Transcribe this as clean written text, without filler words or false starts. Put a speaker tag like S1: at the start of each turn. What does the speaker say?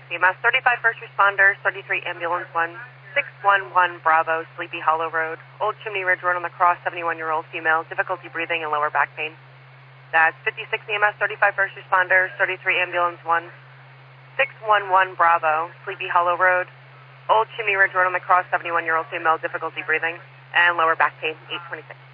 S1: EMS, 35 first responders, 33 ambulance 1, 611 Bravo, Sleepy Hollow Road, Old Chimney Ridge Road on the Cross, 71-year-old female, difficulty breathing and lower back pain. That's 56 EMS, 35 first responders, 33 ambulance 1, 611 Bravo, Sleepy Hollow Road, Old Chimney Ridge Road on the Cross, 71-year-old female, difficulty breathing and lower back pain, 826.